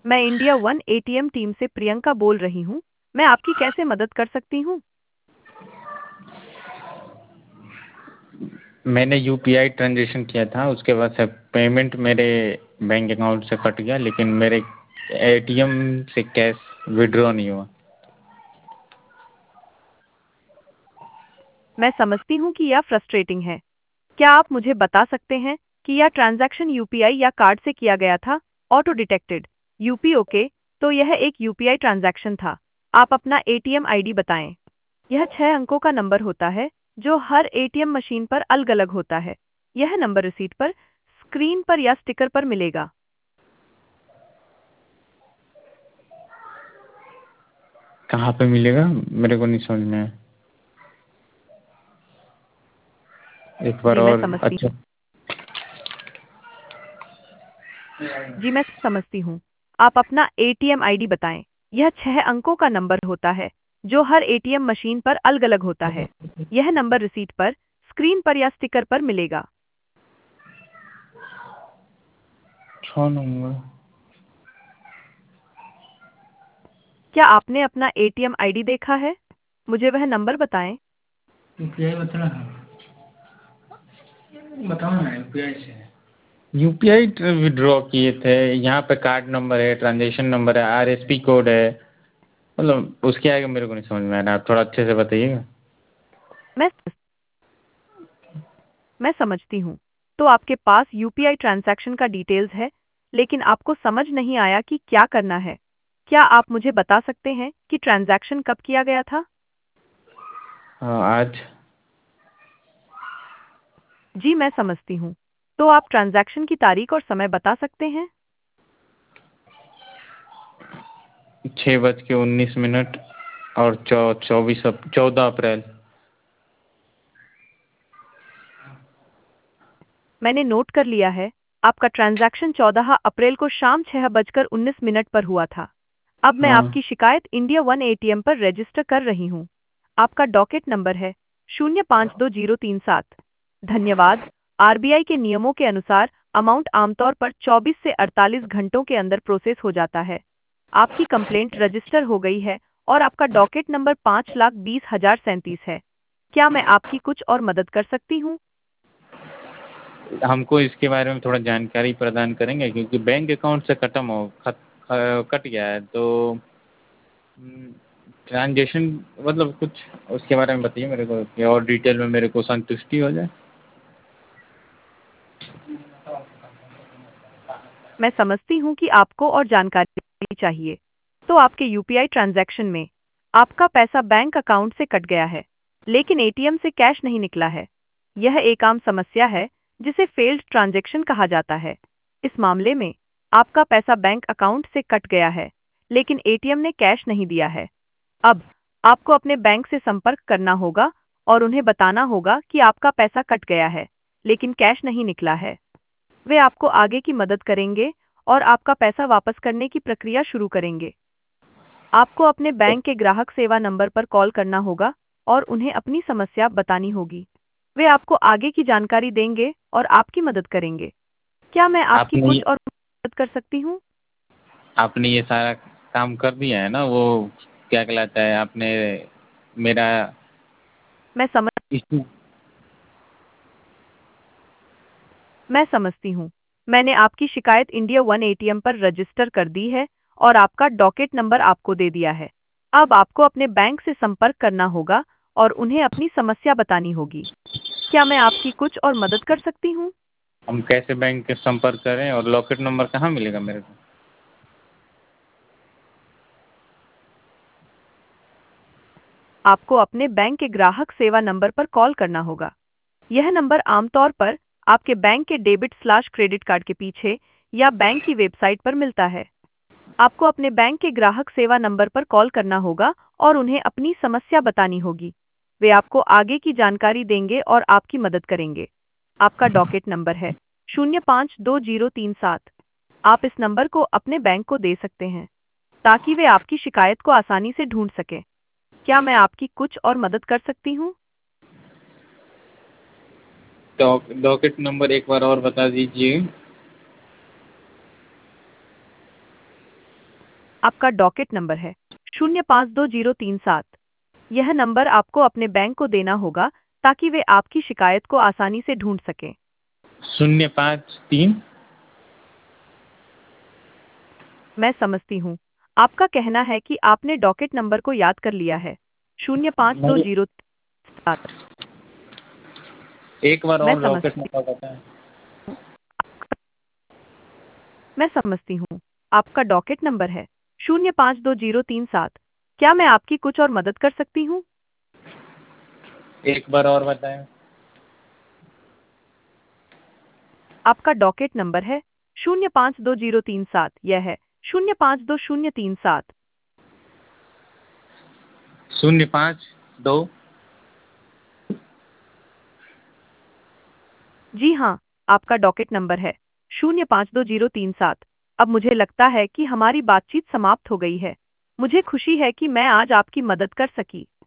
मैं India One ATM team से प्रियंका बोल रही हूँ। मैं आपकी कैसे मदद कर सकती हूँ? मैंने यूपीआई ट्रांजेक्शन किया था, उसके बाद से पेमेंट मेरे बैंक अकाउंट से कट गया, लेकिन मेरे एटीएम से कैश विड्रॉ नहीं हुआ। मैं समझती हूँ कि यह फ्रस्ट्रेटिंग है। क्या आप मुझे बता सकते हैं कि यह ट्रांजैक्शन यूपीआई या कार्ड से किया गया था? ऑटो डिटेक्टेड यूपी ओके, तो यह एक यूपीआई ट्रांजैक्शन था। आप अपना एटीएम आईडी बताएं। यह 6 अंकों का नंबर होता है जो हर एटीएम मशीन पर अलग-अलग होता है। यह नंबर रिसीट पर, स्क्रीन पर या स्टिकर पर मिलेगा। कहाँ पे मिलेगा? मेरे को नहीं समझ में आया। एक बार जी मैं और समझती अच्छा। जी मैं समझती हूँ। आप अपना एटीएम आईडी बताएं। यह 6 अंकों का नंबर होता है जो हर एटीएम मशीन पर अलग-अलग होता है। यह नंबर रिसीट पर, स्क्रीन पर या स्टिकर पर मिलेगा। 6 नंबर। क्या आपने अपना एटीएम आईडी देखा है? मुझे वह नंबर बताएं। यूपीआई बताओ ना, यूपीआई से यूपीआई विड्रॉ किए थे। यहाँ पे कार्ड नंबर है, ट्रांजेक्शन नंबर है, आरएसपी कोड है। मतलब उसके आगे मेरे को नहीं समझ में आ रहा, आप थोड़ा अच्छे से बताइएगा। मैं मैं समझती हूँ। तो आपके पास यूपीआई ट्रांजैक्शन का डिटेल्स है, लेकिन आपको समझ नहीं आया कि क्या करना है। क्या आप मुझे बता सकते हैं कि ट्रांजैक्शन कब किया गया था? हाँ, आज जी मैं समझती हूँ। तो आप ट्रांजैक्शन की तारीख और समय बता सकते हैं? 6:19 और 14 अप्रैल। मैंने नोट कर लिया है। आपका ट्रांजैक्शन 14 अप्रैल को शाम 6:19 पर हुआ था। अब मैं हाँ। आपकी शिकायत इंडिया वन एटीएम पर रजिस्टर कर रही हूँ। आपका डॉकेट नंबर है 052037। धन्यवाद। आरबीआई के नियमों के अनुसार अमाउंट आमतौर पर 24 से 48 घंटों के अंदर प्रोसेस हो जाता है। आपकी कंप्लेंट रजिस्टर हो गई है और आपका डॉकेट नंबर 5,20,037 है। क्या मैं आपकी कुछ और मदद कर सकती हूँ? हमको इसके बारे में थोड़ा जानकारी प्रदान करेंगे, क्योंकि बैंक अकाउंट से कट गया है, तो ट्रांजेक्शन मतलब कुछ उसके बारे में बताइए मेरे को, कि और डिटेल में मेरे को संतुष्टि हो जाए। मैं समझती हूँ कि आपको और जानकारी चाहिए। तो आपके यूपीआई ट्रांजैक्शन में आपका पैसा बैंक अकाउंट से कट गया है, लेकिन एटीएम से कैश नहीं निकला है। यह एक आम समस्या है जिसे फेल्ड ट्रांजैक्शन कहा जाता है। इस मामले में आपका पैसा बैंक अकाउंट से कट गया है, लेकिन एटीएम ने कैश नहीं दिया है। अब आपको अपने बैंक से संपर्क करना होगा और उन्हें बताना होगा कि आपका पैसा कट गया है, लेकिन कैश नहीं निकला है। वे आपको आगे की मदद करेंगे और आपका पैसा वापस करने की प्रक्रिया शुरू करेंगे। आपको अपने बैंक के ग्राहक सेवा नंबर पर कॉल करना होगा और उन्हें अपनी समस्या बतानी होगी। वे आपको आगे की जानकारी देंगे और आपकी मदद करेंगे। क्या मैं आपकी आपने कुछ और मदद कर सकती हूँ? आपने ये सारा काम कर दिया है ना, वो क्या कहलाता है, आपने मेरा मैं समझ इस- मैं समझती हूँ। मैंने आपकी शिकायत इंडिया वन एटीएम पर रजिस्टर कर दी है और आपका डॉकेट नंबर आपको दे दिया है। अब आपको अपने बैंक से संपर्क करना होगा और उन्हें अपनी समस्या बतानी होगी। क्या मैं आपकी कुछ और मदद कर सकती हूँ? हम कैसे बैंक के संपर्क करें, और लॉकेट नंबर कहाँ मिलेगा मेरे को? आपको अपने बैंक के ग्राहक सेवा नंबर पर कॉल करना होगा। यह नंबर आमतौर पर आपके बैंक के डेबिट/क्रेडिट कार्ड के पीछे या बैंक की वेबसाइट पर मिलता है। आपको अपने बैंक के ग्राहक सेवा नंबर पर कॉल करना होगा और उन्हें अपनी समस्या बतानी होगी। वे आपको आगे की जानकारी देंगे और आपकी मदद करेंगे। आपका डॉकेट नंबर है 052037। आप इस नंबर को अपने बैंक को दे सकते हैं ताकि वे आपकी शिकायत को आसानी से ढूंढ सकें। क्या मैं आपकी कुछ और मदद कर सकती हूँ? डॉकेट नंबर एक बार और बता दीजिए। आपका डॉकेट नंबर है 052037। यह नंबर आपको अपने बैंक को देना होगा ताकि वे आपकी शिकायत को आसानी से ढूंढ सकें। 053। मैं समझती हूँ। आपका कहना है कि आपने डॉकेट नंबर को याद कर लिया है 052037। एक बार मैं और रॉकेट समझती नंबर बताएं। मैं समझती हूँ। आपका डॉकेट नंबर है 052037। क्या मैं आपकी कुछ और मदद कर सकती हूँ? एक बार और बताएं। आपका डॉकेट नंबर है 052037। यह है 052037। 052। जी हाँ, आपका डॉकेट नंबर है 052037। अब मुझे लगता है कि हमारी बातचीत समाप्त हो गई है। मुझे खुशी है कि मैं आज आपकी मदद कर सकी।